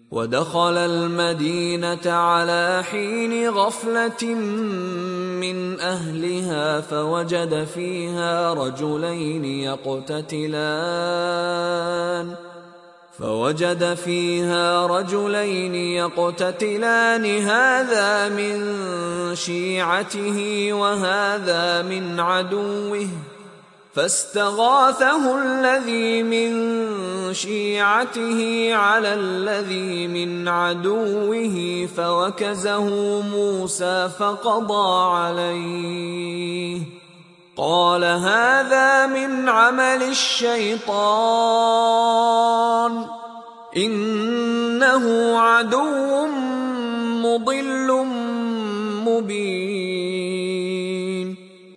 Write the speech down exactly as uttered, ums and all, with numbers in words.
ودخل المدينة على حين غفلة من أهلها فوجد فيها رجلين يقتتلان فوجد فيها رجلين يقتتلان هذا من شيعته وهذا من عدوه فاستغاثه الذي من شيعته على الذي من عدوه فوكزه موسى فقضى عليه قال هذا من عمل الشيطان إنه عدو مضل مبين.